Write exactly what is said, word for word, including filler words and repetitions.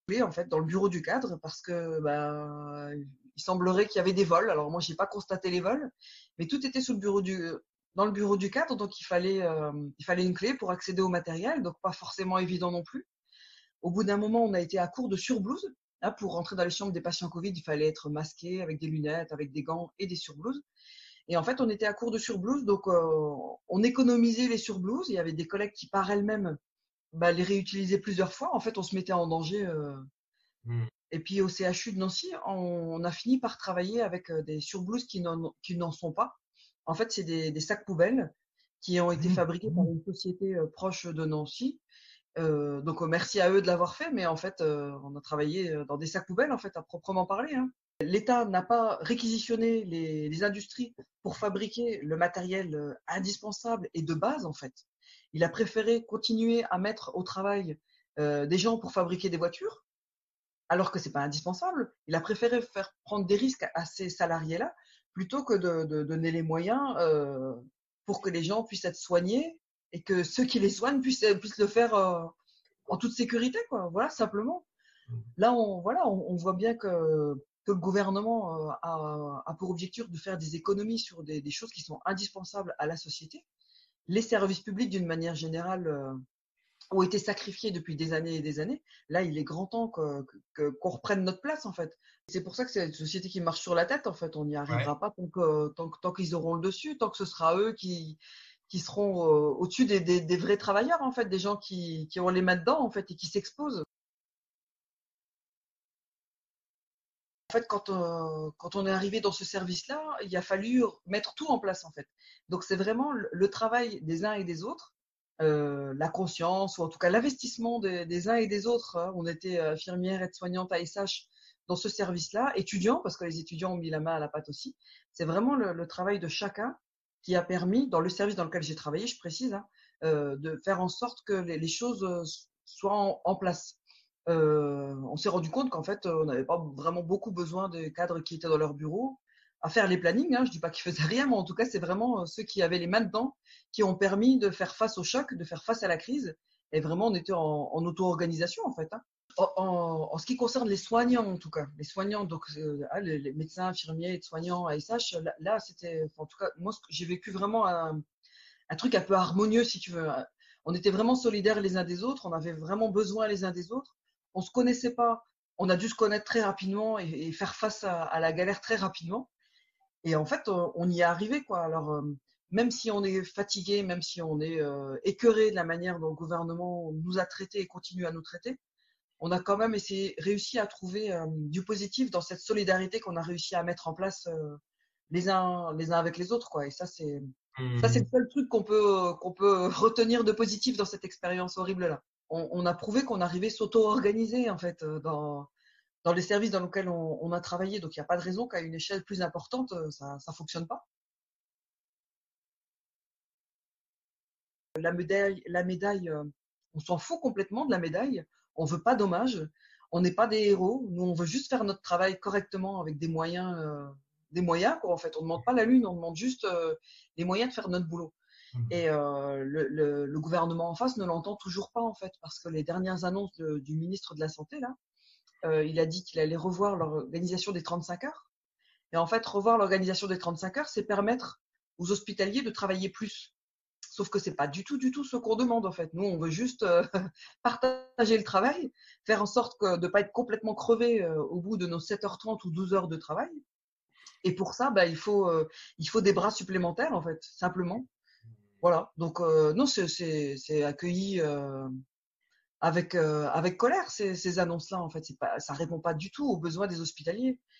en fait dans le bureau du cadre parce que bah, il semblerait qu'il y avait des vols. Alors moi, j'ai pas constaté les vols, mais tout était sous le bureau du, dans le bureau du cadre, donc il fallait, euh, il fallait une clé pour accéder au matériel, donc pas forcément évident non plus. Au bout d'un moment, on a été à court de surblouses. Là, pour rentrer dans les chambres des patients Covid, il fallait être masqué avec des lunettes, avec des gants et des surblouses. Et en fait, on était à court de surblouses, donc euh, on économisait les surblouses. Il y avait des collègues qui, par elles-mêmes, bah, les réutilisaient plusieurs fois. En fait, on se mettait en danger. Euh, Mmh. Et puis au C H U de Nancy, on a fini par travailler avec des surblouses qui n'en, qui n'en sont pas. En fait, c'est des, des sacs poubelles qui ont été Mmh. fabriqués par une société euh, proche de Nancy. Euh, donc euh, merci à eux de l'avoir fait, mais en fait, euh, on a travaillé dans des sacs poubelles, en fait, à proprement parler, hein. L'État n'a pas réquisitionné les, les industries pour fabriquer le matériel euh, indispensable et de base, en fait. Il a préféré continuer à mettre au travail euh, des gens pour fabriquer des voitures alors que c'est pas indispensable. Il a préféré faire prendre des risques à ces salariés-là plutôt que de, de donner les moyens euh, pour que les gens puissent être soignés et que ceux qui les soignent puissent, puissent le faire euh, en toute sécurité, quoi. Voilà, simplement. Là, on, voilà, on, on voit bien que, que le gouvernement euh, a, a pour objectif de faire des économies sur des, des choses qui sont indispensables à la société. Les services publics, d'une manière générale, euh, ont été sacrifiés depuis des années et des années. Là, il est grand temps que, que, qu'on reprenne notre place, en fait. C'est pour ça que c'est une société qui marche sur la tête, en fait. On n'y Ouais. arrivera pas tant, que, tant, tant qu'ils auront le dessus, tant que ce sera eux qui, qui seront euh, au-dessus des, des, des vrais travailleurs, en fait, des gens qui, qui ont les mains dedans, en fait, et qui s'exposent. En fait, quand, euh, quand on est arrivé dans ce service-là, il a fallu mettre tout en place, en fait. Donc, c'est vraiment le, le travail des uns et des autres, euh, la conscience, ou en tout cas l'investissement des, des uns et des autres, hein. On était infirmière, aide-soignante, A S H dans ce service-là, étudiants, parce que les étudiants ont mis la main à la pâte aussi. C'est vraiment le, le travail de chacun qui a permis, dans le service dans lequel j'ai travaillé, je précise, hein, euh, de faire en sorte que les, les choses euh, soient en, en place. Euh, on s'est rendu compte qu'en fait, on n'avait pas vraiment beaucoup besoin des cadres qui étaient dans leur bureau à faire les plannings, hein. Je dis pas qu'ils faisaient rien, mais en tout cas, c'est vraiment ceux qui avaient les mains dedans qui ont permis de faire face au choc, de faire face à la crise. Et vraiment, on était en, en auto-organisation, en fait, hein. En, en, en, ce qui concerne les soignants, en tout cas, les soignants, donc euh, les, les médecins, infirmiers, soignants, A S H, là, là c'était, en tout cas, moi, j'ai vécu vraiment un, un truc un peu harmonieux, si tu veux. On était vraiment solidaires les uns des autres, on avait vraiment besoin les uns des autres. On se connaissait pas, on a dû se connaître très rapidement et, et faire face à, à, la galère très rapidement. Et en fait, on, on y est arrivé, quoi. Alors, euh, même si on est fatigué, même si on est euh, écœuré de la manière dont le gouvernement nous a traités et continue à nous traiter, on a quand même essayé, réussi à trouver euh, du positif dans cette solidarité qu'on a réussi à mettre en place euh, les uns, les uns avec les autres, quoi. Et ça, c'est, ça, c'est Mmh. le seul truc qu'on peut, qu'on peut retenir de positif dans cette expérience horrible-là. On, on a prouvé qu'on arrivait à s'auto-organiser, en fait, euh, dans, dans les services dans lesquels on, on a travaillé. Donc, il n'y a pas de raison qu'à une échelle plus importante, euh, ça ne fonctionne pas. La médaille, la médaille euh, on s'en fout complètement de la médaille. On ne veut pas d'hommage. On n'est pas des héros. Nous, on veut juste faire notre travail correctement avec des moyens, euh, des moyens, quoi, en fait. On ne demande pas la lune, on demande juste euh, les moyens de faire notre boulot. Mmh. Et euh, le, le, le gouvernement en face ne l'entend toujours pas, en fait, parce que les dernières annonces de, du ministre de la Santé, là, euh, il a dit qu'il allait revoir l'organisation des trente-cinq heures. Et en fait, revoir l'organisation des trente-cinq heures, c'est permettre aux hospitaliers de travailler plus. Sauf que c'est pas du tout, du tout ce qu'on demande, en fait. Nous, on veut juste euh, partager le travail, faire en sorte que, de ne pas être complètement crevé euh, au bout de nos sept heures trente ou douze heures de travail. Et pour ça, bah, il faut, euh, il faut des bras supplémentaires, en fait, simplement. Voilà. Donc, euh, non, c'est, c'est, c'est accueilli euh, avec, euh, avec colère, ces, ces annonces-là, en fait. C'est pas, ça répond pas du tout aux besoins des hospitaliers.